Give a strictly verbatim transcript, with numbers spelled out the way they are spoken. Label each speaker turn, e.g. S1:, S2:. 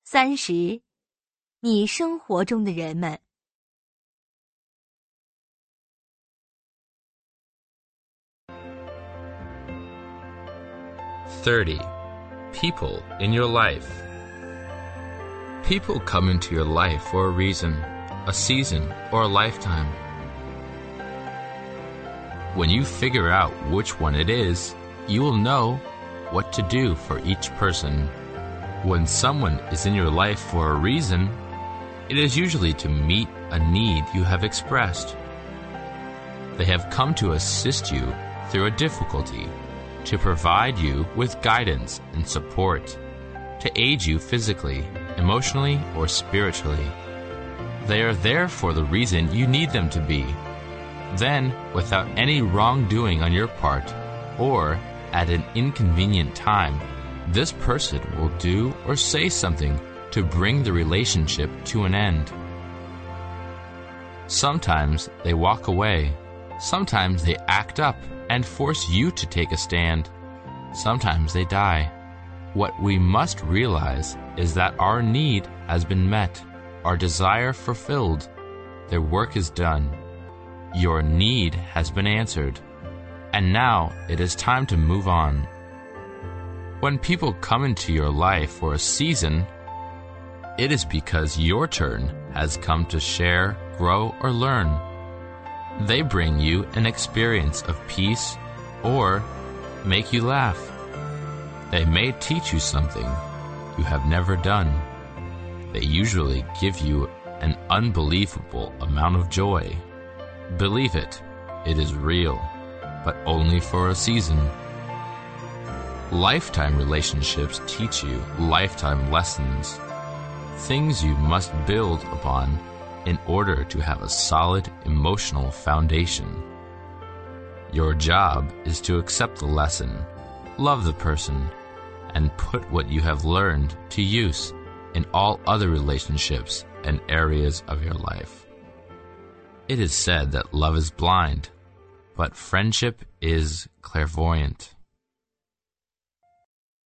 S1: 三十，你生活中的人们。
S2: thirty. People in your life. People come into your life for a reason, a season, or a lifetime. When you figure out which one it is, you will know what to do for each person. When someone is in your life for a reason, it is usually to meet a need you have expressed. They have come to assist you through a difficulty, to provide you with guidance and support, to aid you physically, emotionally, or spiritually. They are there for the reason you need them to be. Then, without any wrongdoing on your part, or at an inconvenient time, this person will do or say something to bring the relationship to an end. Sometimes they walk away. Sometimes they act up and force you to take a stand. Sometimes they die. What we must realize is that our need has been met, our desire fulfilled, their work is done. Your need has been answered, and now it is time to move on. When people come into your life for a season, it is because your turn has come to share, grow, or learn. They bring you an experience of peace or make you laugh. They may teach you something you have never done. They usually give you an unbelievable amount of joy. Believe it, it is real, but only for a season. Lifetime relationships teach you lifetime lessons, things you must build upon in order to have a solid emotional foundation. Your job is to accept the lesson, love the person, and put what you have learned to use in all other relationships and areas of your life. It is said that love is blind, but friendship is clairvoyant.